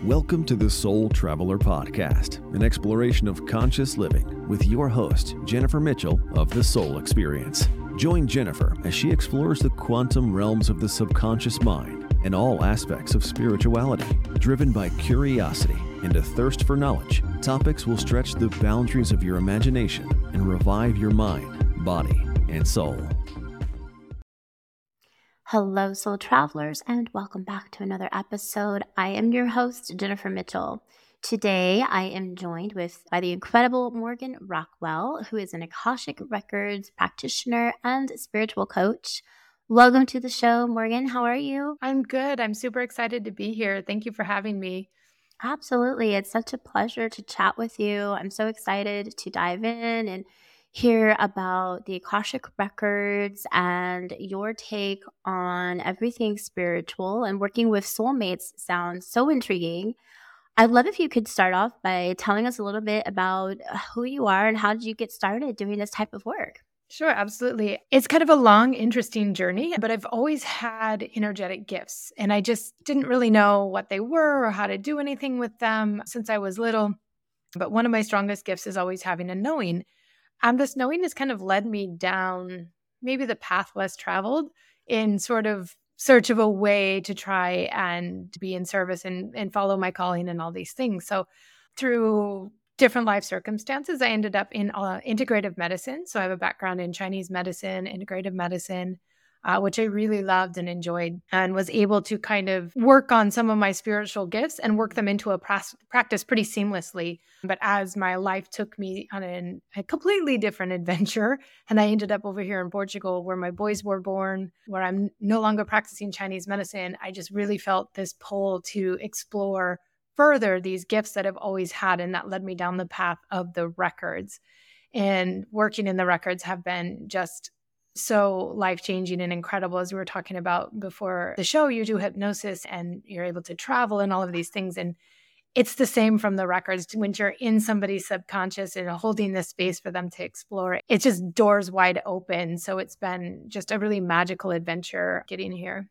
Welcome to the Soul Traveler Podcast, an exploration of conscious living with your host, Jennifer Mitchell of The Soul Experience. Join Jennifer as she explores the quantum realms of the subconscious mind and all aspects of spirituality. Driven by curiosity and a thirst for knowledge, topics will stretch the boundaries of your imagination and revive your mind, body, and soul. Hello, Soul Travelers, and welcome back to another episode. I am your host, Jennifer Mitchell. Today, I am joined by the incredible Morgan Rockwell, who is an Akashic Records practitioner and spiritual coach. Welcome to the show, Morgan. How are you? I'm good. I'm super excited to be here. Thank you for having me. Absolutely. It's such a pleasure to chat with you. I'm so excited to dive in and hear about the Akashic Records and your take on everything spiritual, and working with soulmates sounds so intriguing. I'd love if you could start off by telling us a little bit about who you are and how did you get started doing this type of work? Sure, absolutely. It's kind of a long, interesting journey, but I've always had energetic gifts, and I just didn't really know what they were or how to do anything with them since I was little. But one of my strongest gifts is always having a knowing. And this knowing has kind of led me down maybe the path less traveled in sort of search of a way to try and be in service and follow my calling and all these things. So through different life circumstances, I ended up in integrative medicine. So I have a background in Chinese medicine, integrative medicine, which I really loved and enjoyed, and was able to kind of work on some of my spiritual gifts and work them into a practice pretty seamlessly. But as my life took me on a completely different adventure, and I ended up over here in Portugal where my boys were born, where I'm no longer practicing Chinese medicine, I just really felt this pull to explore further these gifts that I've always had. And that led me down the path of the records. And working in the records have been just so life-changing and incredible. As we were talking about before the show, you do hypnosis and you're able to travel and all of these things. And it's the same from the records. When you're in somebody's subconscious and holding this space for them to explore, it's just doors wide open. So it's been just a really magical adventure getting here.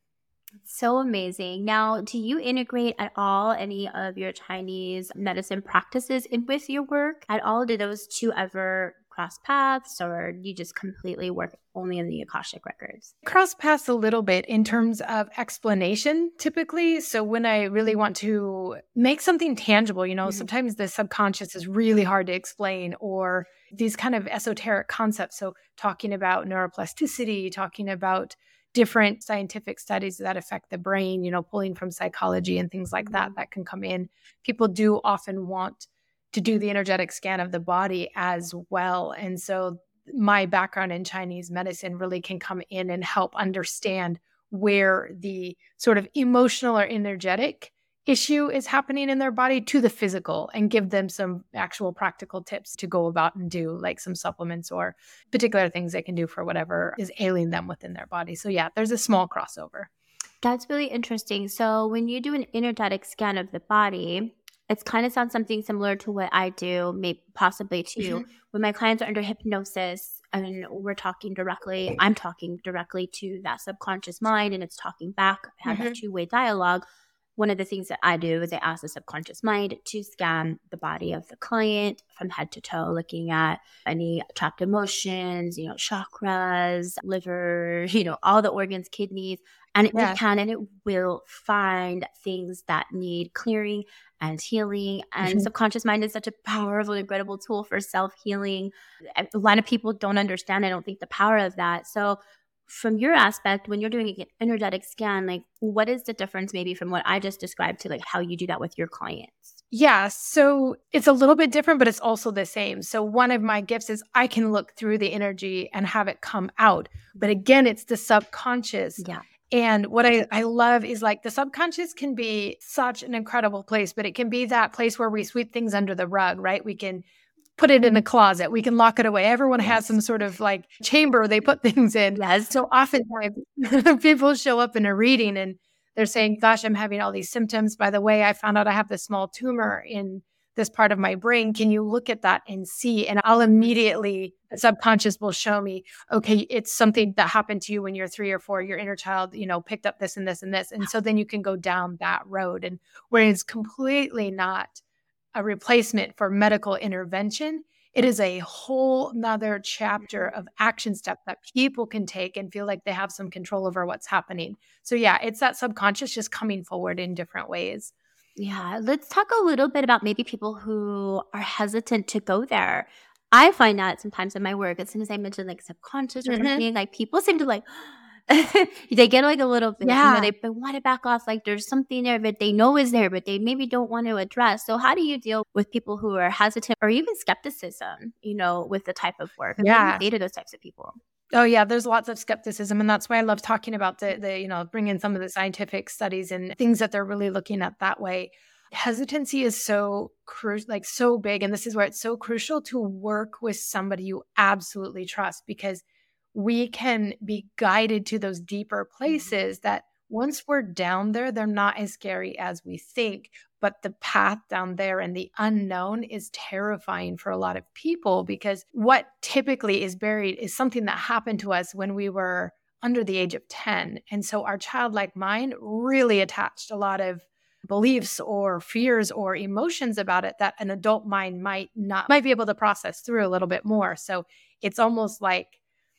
So amazing. Now, do you integrate at all any of your Chinese medicine practices in with your work at all? Do those two ever cross paths, or do you just completely work only in the Akashic Records? Cross paths a little bit in terms of explanation, typically. So when I really want to make something tangible, sometimes the subconscious is really hard to explain, or these kind of esoteric concepts. So talking about neuroplasticity, talking about different scientific studies that affect the brain, pulling from psychology and things like that can come in. People do often want to do the energetic scan of the body as well. And so my background in Chinese medicine really can come in and help understand where the sort of emotional or energetic issue is happening in their body to the physical, and give them some actual practical tips to go about and do, like some supplements or particular things they can do for whatever is ailing them within their body. So yeah, there's a small crossover. That's really interesting. So when you do an energetic scan of the body, it kind of sounds something similar to what I do, maybe possibly too. Mm-hmm. When my clients are under hypnosis and I'm talking directly to that subconscious mind, and it's talking back, have that two-way dialogue. One of the things that I do is I ask the subconscious mind to scan the body of the client from head to toe, looking at any trapped emotions, chakras, liver, all the organs, kidneys, and it will find things that need clearing and healing. And subconscious mind is such a powerful, incredible tool for self-healing. A lot of people don't understand, I don't think, the power of that. So from your aspect, when you're doing an energetic scan, what is the difference maybe from what I just described to how you do that with your clients? Yeah, so it's a little bit different, but it's also the same. So one of my gifts is I can look through the energy and have it come out. But again, it's the subconscious. Yeah. And what I love is the subconscious can be such an incredible place, but it can be that place where we sweep things under the rug, right? We can put it in a closet. We can lock it away. Everyone has some sort of chamber they put things in. Yes. So oftentimes people show up in a reading and they're saying, gosh, I'm having all these symptoms. By the way, I found out I have this small tumor in this part of my brain. Can you look at that and see? And I'll immediately, the subconscious will show me, okay, it's something that happened to you when you're 3 or 4, your inner child, picked up this and this and this. And so then you can go down that road. And where it's completely not a replacement for medical intervention, it is a whole nother chapter of action steps that people can take and feel like they have some control over what's happening. So yeah, it's that subconscious just coming forward in different ways. Yeah, let's talk a little bit about maybe people who are hesitant to go there. I find that sometimes in my work, as soon as I mention like subconscious or something, like people seem to like, they get like a little bit, they want to back off. Like there's something there that they know is there, but they maybe don't want to address. So how do you deal with people who are hesitant or even skepticism, with the type of work? And what do you say to those types of people? Oh yeah, there's lots of skepticism. And that's why I love talking about the bring in some of the scientific studies and things that they're really looking at that way. Hesitancy is so big. And this is where it's so crucial to work with somebody you absolutely trust, because we can be guided to those deeper places that once we're down there, they're not as scary as we think. But the path down there and the unknown is terrifying for a lot of people, because what typically is buried is something that happened to us when we were under the age of 10. And so our childlike mind really attached a lot of beliefs or fears or emotions about it that an adult mind might be able to process through a little bit more. So it's almost like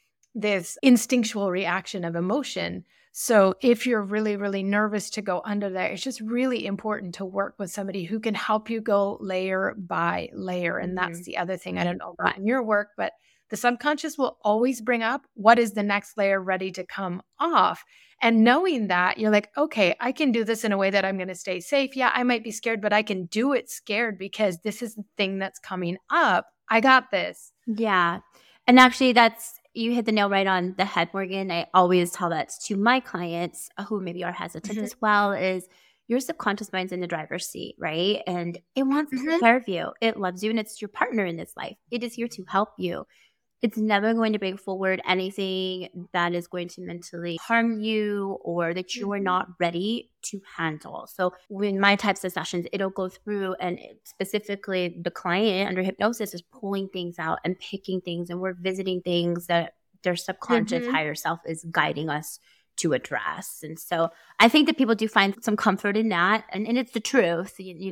this instinctual reaction of emotion. So if you're really, really nervous to go under there, it's just really important to work with somebody who can help you go layer by layer. And that's the other thing I don't know about in your work, but the subconscious will always bring up what is the next layer ready to come off. And knowing that, you're like, okay, I can do this in a way that I'm going to stay safe. Yeah, I might be scared, but I can do it scared because this is the thing that's coming up. I got this. Yeah. And actually you hit the nail right on the head, Morgan. I always tell that to my clients who maybe are hesitant as well, is your subconscious mind's in the driver's seat, right? And it wants to take care of you. It loves you, and it's your partner in this life. It is here to help you. It's never going to bring forward anything that is going to mentally harm you or that you are not ready to handle. So in my types of sessions, it'll go through, and specifically the client under hypnosis is pulling things out and picking things, and we're visiting things that their subconscious higher self is guiding us to address. And so I think that people do find some comfort in that. And it's the truth.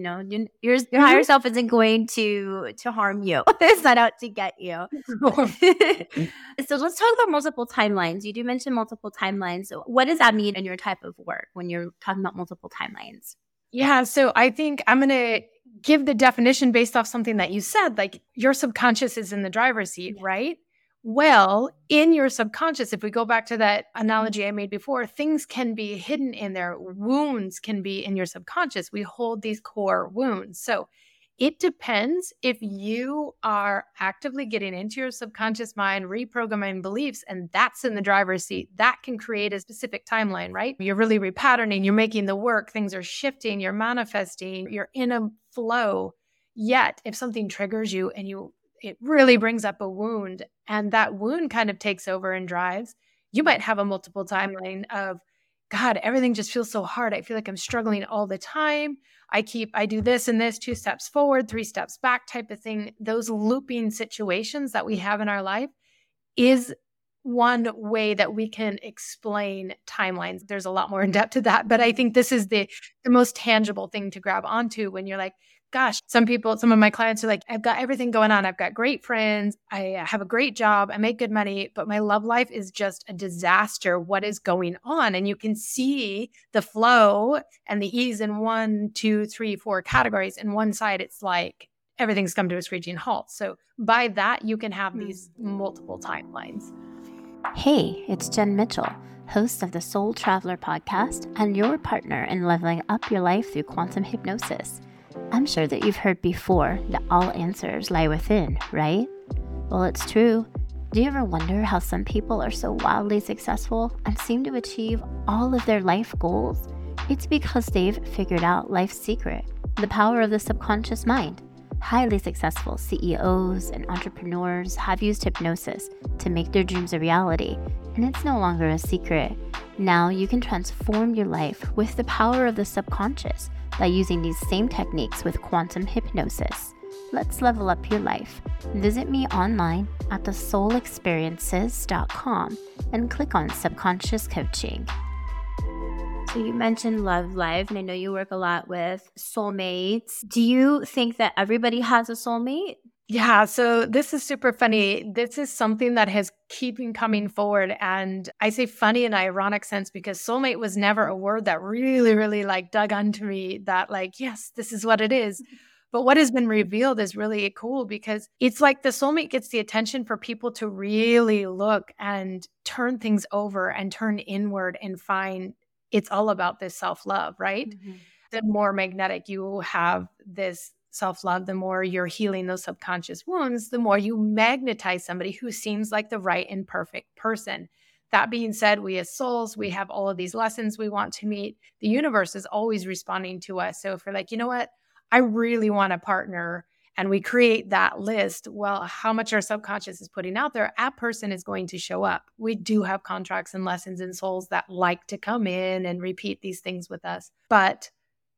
Your higher self isn't going to harm you. It's not out to get you. So let's talk about multiple timelines. You do mention multiple timelines. So what does that mean in your type of work when you're talking about multiple timelines? Yeah. So I think I'm going to give the definition based off something that you said, like your subconscious is in the driver's seat, right? Well, in your subconscious, if we go back to that analogy I made before, things can be hidden in there. Wounds can be in your subconscious. We hold these core wounds. So it depends if you are actively getting into your subconscious mind, reprogramming beliefs, and that's in the driver's seat. That can create a specific timeline, right? You're really repatterning, you're making the work, things are shifting, you're manifesting, you're in a flow. Yet, if something triggers you and it really brings up a wound, and that wound kind of takes over and drives, you might have a multiple timeline of, God, everything just feels so hard. I feel like I'm struggling all the time. I do this and this, 2 steps forward, 3 steps back type of thing. Those looping situations that we have in our life is one way that we can explain timelines. There's a lot more in depth to that, but I think this is the most tangible thing to grab onto when you're like, gosh, some of my clients are like, I've got everything going on. I've got great friends. I have a great job. I make good money, but my love life is just a disaster. What is going on? And you can see the flow and the ease in 1, 2, 3, 4 categories. And one side, it's like everything's come to a screeching halt. So by that, you can have these multiple timelines. Hey, it's Jen Mitchell, host of the Soul Traveler podcast and your partner in leveling up your life through quantum hypnosis. I'm sure that you've heard before that all answers lie within, right? Well, it's true. Do you ever wonder how some people are so wildly successful and seem to achieve all of their life goals? It's because they've figured out life's secret, the power of the subconscious mind. Highly successful CEOs and entrepreneurs have used hypnosis to make their dreams a reality, and it's no longer a secret. Now you can transform your life with the power of the subconscious by using these same techniques with quantum hypnosis. Let's level up your life. Visit me online at thesoulexperiences.com and click on Subconscious Coaching. So you mentioned love life, and I know you work a lot with soulmates. Do you think that everybody has a soulmate? Yeah, so this is super funny. This is something that has keeping coming forward. And I say funny in an ironic sense because soulmate was never a word that really like dug onto me that like, yes, this is what it is. But what has been revealed is really cool because it's like the soulmate gets the attention for people to really look and turn things over and turn inward and find it's all about this self-love, right? Mm-hmm. The more magnetic you have this self-love, the more you're healing those subconscious wounds, the more you magnetize somebody who seems like the right and perfect person. That being said, we as souls, we have all of these lessons we want to meet. The universe is always responding to us. So if we're like, you know what, I really want a partner, and we create that list, well, how much our subconscious is putting out there, a person is going to show up. We do have contracts and lessons and souls that like to come in and repeat these things with us. But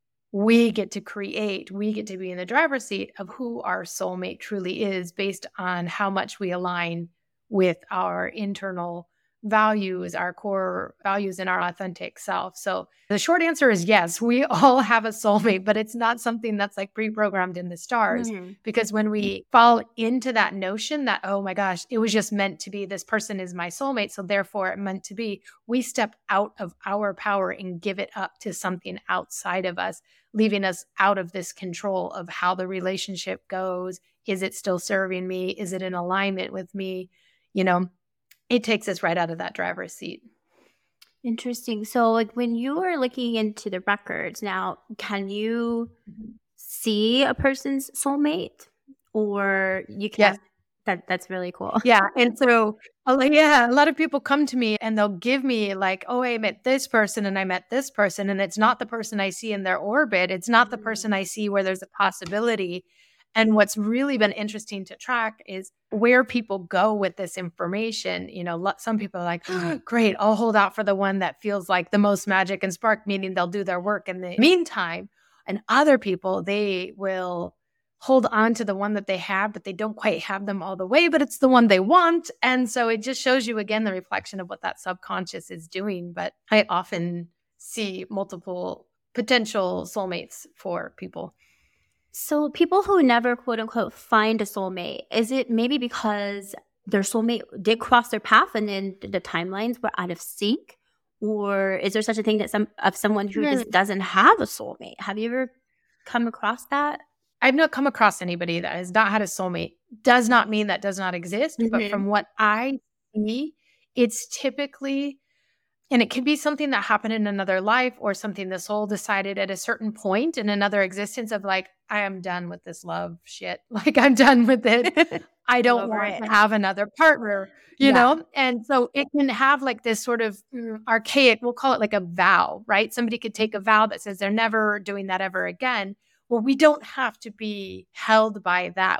we get to create, we get to be in the driver's seat of who our soulmate truly is based on how much we align with our internal values, our core values, and our authentic self. So the short answer is yes, we all have a soulmate, but it's not something that's like pre-programmed in the stars. Mm-hmm. Because when we fall into that notion that, oh my gosh, it was just meant to be, this person is my soulmate, so therefore it meant to be, we step out of our power and give it up to something outside of us, leaving us out of this control of how the relationship goes. Is it still serving me? Is it in alignment with me? You know, it takes us right out of that driver's seat. Interesting. So like when you are looking into the records now, can you see a person's soulmate, or you can't? Yes. That's really cool. Yeah. And so, a lot of people come to me and they'll give me like, oh, I met this person and I met this person. And it's not the person I see in their orbit. It's not the person I see where there's a possibility. And what's really been interesting to track is where people go with this information. You know, some people are like, oh, great, I'll hold out for the one that feels like the most magic and spark, meaning they'll do their work in the meantime. And other people, they will hold on to the one that they have, but they don't quite have them all the way, but it's the one they want. And so it just shows you, again, the reflection of what that subconscious is doing. But I often see multiple potential soulmates for people. So people who never, quote unquote, find a soulmate, is it maybe because their soulmate did cross their path and then the timelines were out of sync? Or is there such a thing that someone who just doesn't have a soulmate? Have you ever come across that? I've not come across anybody that has not had a soulmate. Does not mean that does not exist. Mm-hmm. But from what I see, it's typically, and it could be something that happened in another life or something the soul decided at a certain point in another existence of like, I am done with this love shit. Like, I'm done with it. I don't want to have another partner, you know? And so it can have like this sort of archaic, we'll call it like a vow, right? Somebody could take a vow that says they're never doing that ever again. Well, we don't have to be held by that.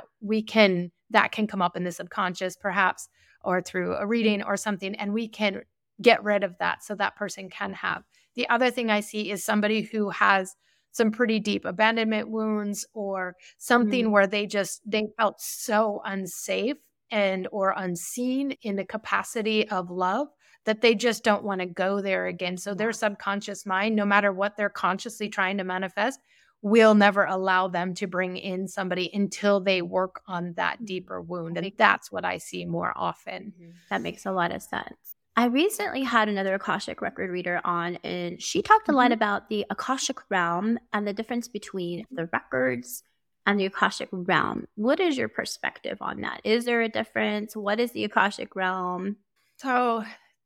That can come up in the subconscious perhaps, or through a reading or something, and we can get rid of that so that person can have. The other thing I see is somebody who has some pretty deep abandonment wounds or something where they felt so unsafe and or unseen in the capacity of love that they just don't want to go there again. So their subconscious mind, no matter what they're consciously trying to manifest, will never allow them to bring in somebody until they work on that deeper wound. And that's what I see more often. That makes a lot of sense. I recently had another Akashic record reader on, and she talked a lot about the Akashic realm and the difference between the records and the Akashic realm. What is your perspective on that? Is there a difference? What is the Akashic realm? So,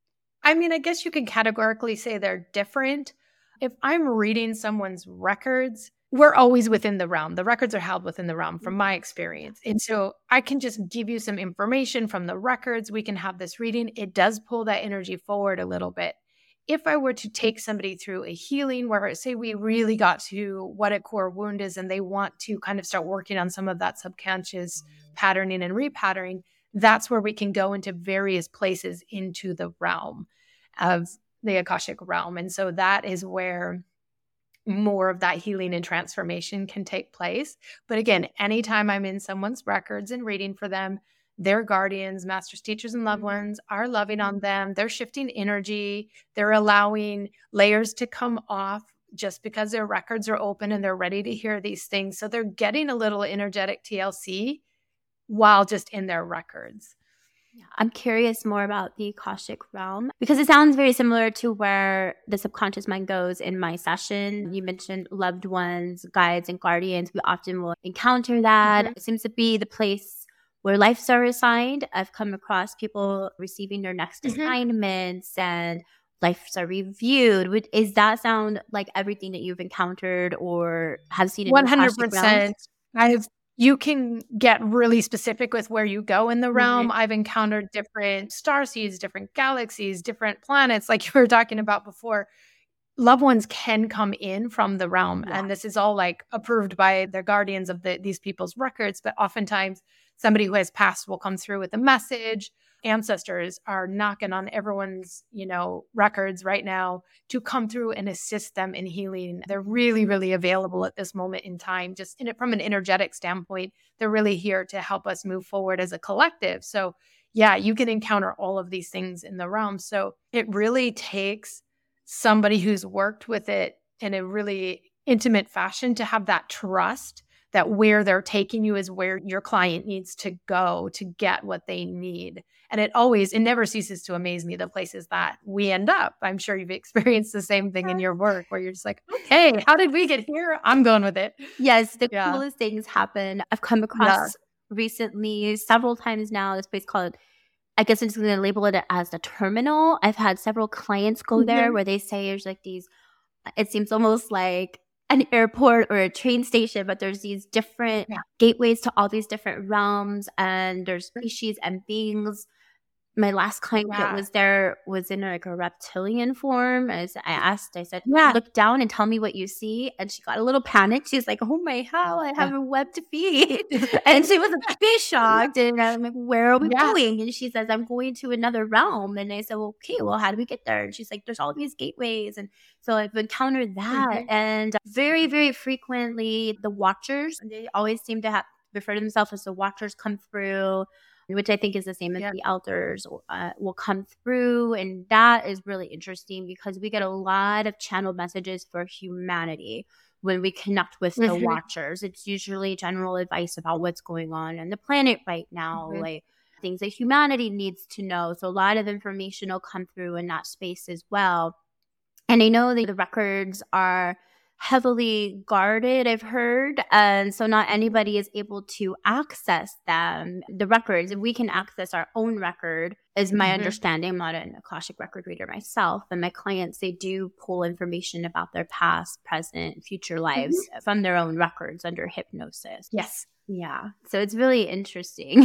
I mean, I guess you can categorically say they're different. If I'm reading someone's records, we're always within the realm. The records are held within the realm from my experience. And so I can just give you some information from the records. We can have this reading. It does pull that energy forward a little bit. If I were to take somebody through a healing where, say, we really got to what a core wound is and they want to kind of start working on some of that subconscious patterning and repatterning, that's where we can go into various places into the realm of the Akashic realm. And so that is where more of that healing and transformation can take place. But again, anytime I'm in someone's records and reading for them, their guardians, masters, teachers, and loved ones are loving on them. They're shifting energy. They're allowing layers to come off just because their records are open and they're ready to hear these things. So they're getting a little energetic TLC while just in their records. I'm curious more about the Akashic realm because it sounds very similar to where the subconscious mind goes in my session. You mentioned loved ones, guides, and guardians. We often will encounter that. It seems to be the place where lives are assigned. I've come across people receiving their next assignments and lives are reviewed. Does that sound like everything that you've encountered or have seen in 100%. You can get really specific with where you go in the realm. I've encountered different star seeds, different galaxies, different planets, like you were talking about before. Loved ones can come in from the realm, and this is all like approved by their guardians of these people's records. But oftentimes, somebody who has passed will come through with a message. Ancestors are knocking on everyone's, records right now to come through and assist them in healing. They're really, really available at this moment in time. Just from an energetic standpoint, they're really here to help us move forward as a collective. So yeah, you can encounter all of these things in the realm. So it really takes somebody who's worked with it in a really intimate fashion to have that trust that where they're taking you is where your client needs to go to get what they need. And it never ceases to amaze me, the places that we end up. I'm sure you've experienced the same thing in your work where you're just like, okay, how did we get here? I'm going with it. Yes, the coolest things happen. I've come across recently, several times now, this place called, I guess I'm just going to label it as the terminal. I've had several clients go there where they say there's like these, it seems almost like an airport or a train station, but there's these different gateways to all these different realms, and there's species and beings. My last client that was there was in like a reptilian form. I said, look down and tell me what you see. And she got a little panicked. She's like, oh my hell, I have a webbed feet. And she was a bit shocked. And I'm like, where are we going? And she says, I'm going to another realm. And I said, well, okay, well, how do we get there? And she's like, there's all these gateways. And so I've encountered that. And very, very frequently, the watchers, they always seem to refer to themselves as the watchers, come through, which I think is the same as the elders, will come through. And that is really interesting because we get a lot of channeled messages for humanity when we connect with the watchers. It's usually general advice about what's going on the planet right now, like things that humanity needs to know. So a lot of information will come through in that space as well. And I know that the records are heavily guarded, I've heard. And so not anybody is able to access them, the records. And we can access our own record, is my understanding. I'm not an Akashic record reader myself. And my clients, they do pull information about their past, present, future lives from their own records under hypnosis. Yes. Yeah. So it's really interesting.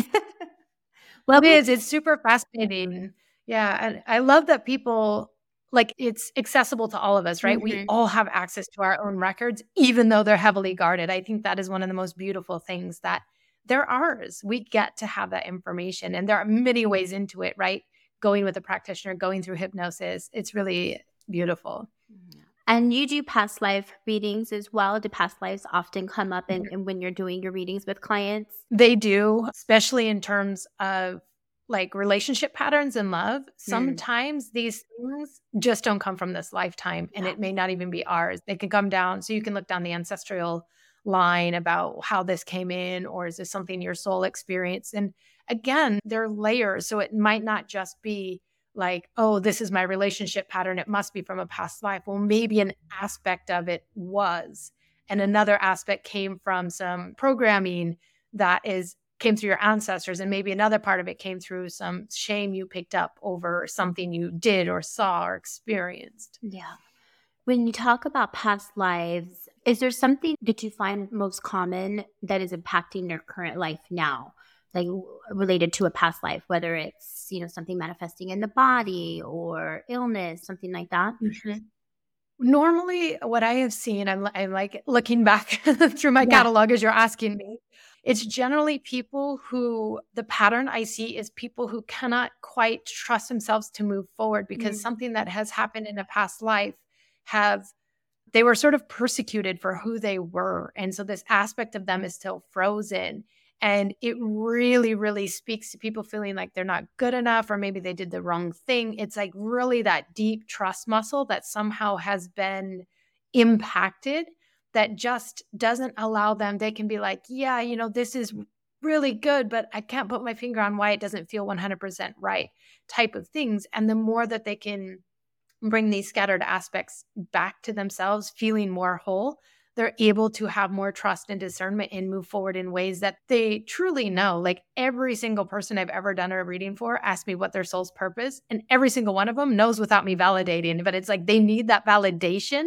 Well, it is. It's super fascinating. Yeah. And I love that people... like it's accessible to all of us, right? We all have access to our own records, even though they're heavily guarded. I think that is one of the most beautiful things, that they're ours. We get to have that information. And there are many ways into it, right? Going with a practitioner, going through hypnosis. It's really beautiful. And you do past life readings as well. Do past lives often come up in when you're doing your readings with clients? They do, especially in terms of like relationship patterns in love. Sometimes these things just don't come from this lifetime, and it may not even be ours. They can come down. So you can look down the ancestral line about how this came in, or is this something your soul experienced? And again, there are layers. So it might not just be like, oh, this is my relationship pattern. It must be from a past life. Well, maybe an aspect of it was, and another aspect came from some programming that came through your ancestors, and maybe another part of it came through some shame you picked up over something you did or saw or experienced. Yeah. When you talk about past lives, is there something that you find most common that is impacting your current life now, like related to a past life, whether it's, something manifesting in the body or illness, something like that? Normally, what I have seen, I'm like looking back through my catalog as you're asking me, it's generally people who, the pattern I see is people who cannot quite trust themselves to move forward because something that has happened in a past life have they were sort of persecuted for who they were. And so this aspect of them is still frozen. And it really, really speaks to people feeling like they're not good enough, or maybe they did the wrong thing. It's like really that deep trust muscle that somehow has been impacted that just doesn't allow them. They can be like, yeah, this is really good, but I can't put my finger on why it doesn't feel 100% right type of things. And the more that they can bring these scattered aspects back to themselves, feeling more whole, they're able to have more trust and discernment and move forward in ways that they truly know. Like every single person I've ever done a reading for asked me what their soul's purpose, and every single one of them knows without me validating. But it's like they need that validation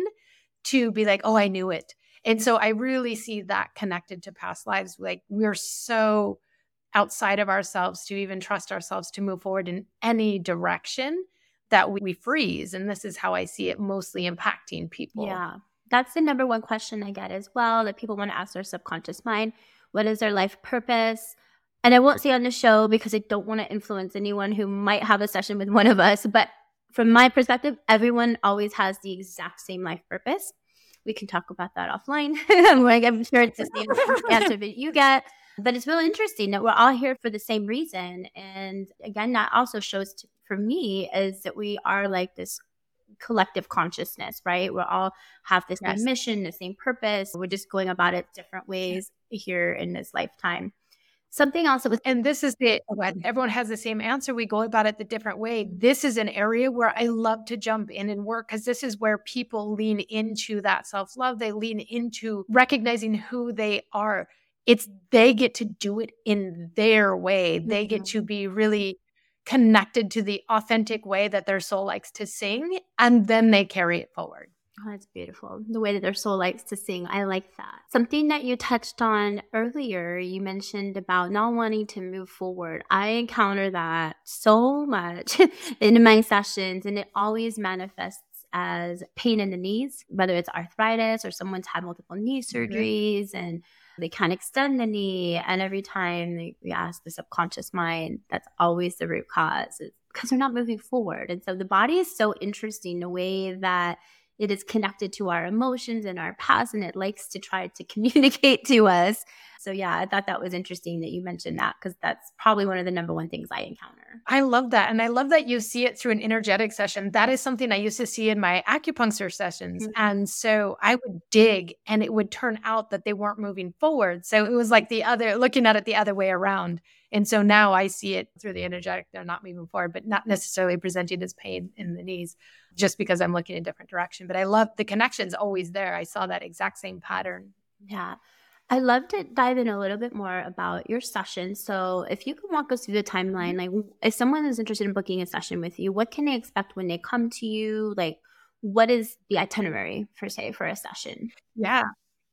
to be like, oh, I knew it. And so I really see that connected to past lives. Like we're so outside of ourselves to even trust ourselves to move forward in any direction that we freeze. And this is how I see it mostly impacting people. Yeah. That's the number one question I get as well, that people want to ask their subconscious mind. What is their life purpose? And I won't say on the show because I don't want to influence anyone who might have a session with one of us. But from my perspective, everyone always has the exact same life purpose. We can talk about that offline. I'm sure it's the same answer that you get. But it's really interesting that we're all here for the same reason. And again, that also shows for me is that we are like this collective consciousness, right? We all have the same mission, the same purpose. We're just going about it different ways here in this lifetime. Something else that was, and this is everyone has the same answer. We go about it the different way. This is an area where I love to jump in and work, because this is where people lean into that self-love. They lean into recognizing who they are. They get to do it in their way. They get to be really connected to the authentic way that their soul likes to sing, and then they carry it forward. Oh, that's beautiful. The way that their soul likes to sing. I like that. Something that you touched on earlier, you mentioned about not wanting to move forward. I encounter that so much in my sessions, and it always manifests as pain in the knees, whether it's arthritis or someone's had multiple knee surgeries and they can't extend the knee. And every time we ask the subconscious mind, that's always the root cause. It's because they're not moving forward. And so the body is so interesting, the way that it is connected to our emotions and our past, and it likes to try to communicate to us. So yeah, I thought that was interesting that you mentioned that, because that's probably one of the number one things I encounter. I love that. And I love that you see it through an energetic session. That is something I used to see in my acupuncture sessions. Mm-hmm. And so I would dig, and it would turn out that they weren't moving forward. So it was like looking at it the other way around. And so now I see it through the energetic. They're not moving forward, but not necessarily presenting as pain in the knees, just because I'm looking in a different direction. But I love the connection's always there. I saw that exact same pattern. Yeah. I'd love to dive in a little bit more about your session. So if you can walk us through the timeline, like if someone is interested in booking a session with you, what can they expect when they come to you? Like, what is the itinerary, per se, for a session? Yeah.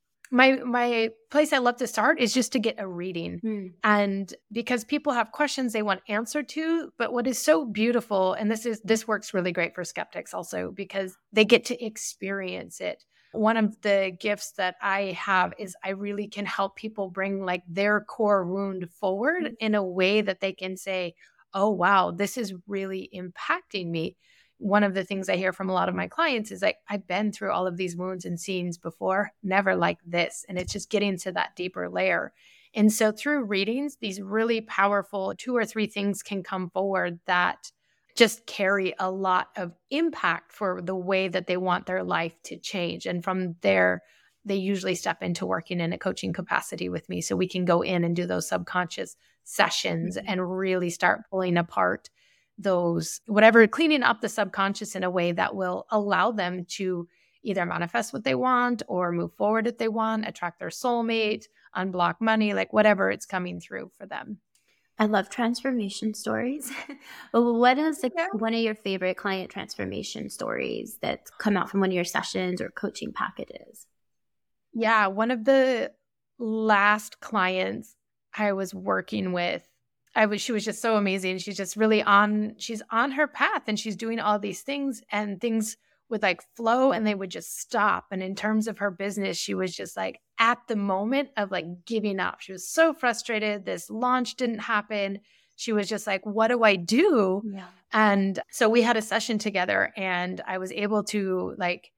My place I love to start is just to get a reading. And because people have questions they want answered to, but what is so beautiful, and this works really great for skeptics also, because they get to experience it. One of the gifts that I have is I really can help people bring like their core wound forward in a way that they can say, oh, wow, this is really impacting me. One of the things I hear from a lot of my clients is like, I've been through all of these wounds and scenes before, never like this. And it's just getting to that deeper layer. And so through readings, these really powerful 2 or 3 things can come forward that just carry a lot of impact for the way that they want their life to change. And from there, they usually step into working in a coaching capacity with me, so we can go in and do those subconscious sessions and really start pulling apart those, cleaning up the subconscious in a way that will allow them to either manifest what they want or move forward if they want, attract their soulmate, unblock money, like whatever it's coming through for them. I love transformation stories. What is one of your favorite client transformation stories that come out from one of your sessions or coaching packages? Yeah, one of the last clients I was working with, she was just so amazing. She's just really she's on her path, and she's doing all these things, and things would like flow and they would just stop. And in terms of her business, she was just like at the moment of like giving up. She was so frustrated. This launch didn't happen. She was just like, what do I do? Yeah. And so we had a session together, and I was able to like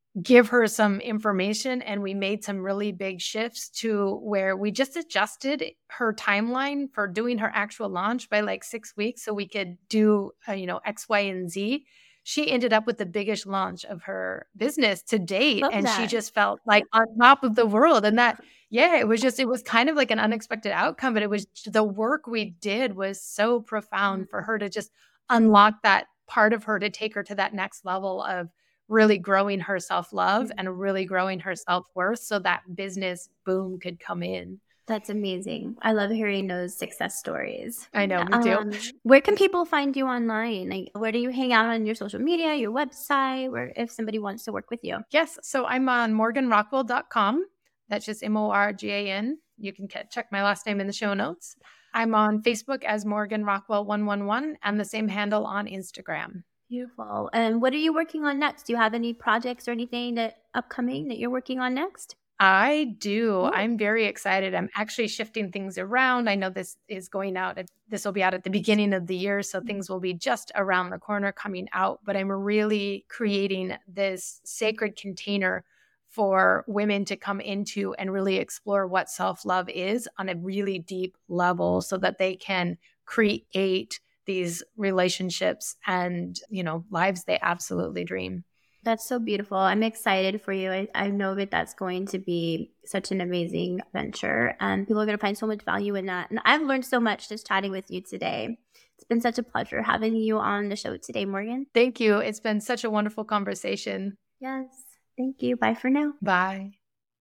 give her some information, and we made some really big shifts to where we just adjusted her timeline for doing her actual launch by like 6 weeks so we could do, X, Y, and Z. She ended up with the biggest launch of her business to date. Love and that. She just felt like on top of the world. And that, it was kind of like an unexpected outcome, but it was the work we did was so profound for her to just unlock that part of her to take her to that next level of really growing her self-love and really growing her self-worth so that business boom could come in. That's amazing. I love hearing those success stories. I know, me too. Where can people find you online? Like, where do you hang out on your social media, your website, where if somebody wants to work with you? Yes. So I'm on morganrockwell.com. That's just Morgan. You can check my last name in the show notes. I'm on Facebook as Morgan Rockwell 111 and the same handle on Instagram. Beautiful. And what are you working on next? Do you have any projects or anything upcoming that you're working on next? I do. Ooh. I'm very excited. I'm actually shifting things around. I know this is going out. This will be out at the beginning of the year, so things will be just around the corner coming out. But I'm really creating this sacred container for women to come into and really explore what self-love is on a really deep level so that they can create these relationships and, lives they absolutely dream. That's so beautiful. I'm excited for you. I know that that's going to be such an amazing venture, and people are going to find so much value in that. And I've learned so much just chatting with you today. It's been such a pleasure having you on the show today, Morgan. Thank you. It's been such a wonderful conversation. Yes. Thank you. Bye for now. Bye.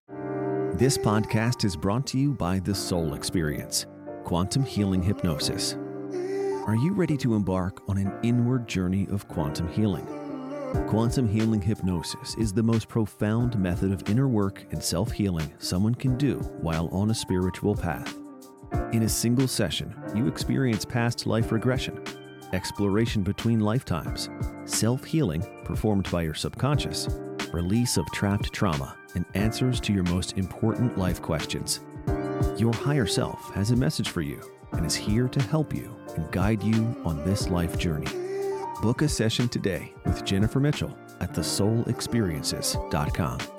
This podcast is brought to you by The Soul Experience, Quantum Healing Hypnosis. Are you ready to embark on an inward journey of quantum healing? Quantum healing hypnosis is the most profound method of inner work and self-healing someone can do while on a spiritual path. In a single session, you experience past life regression, exploration between lifetimes, self-healing performed by your subconscious, release of trapped trauma, and answers to your most important life questions. Your higher self has a message for you and is here to help you and guide you on this life journey. Book a session today with Jennifer Mitchell at thesoulexperiences.com.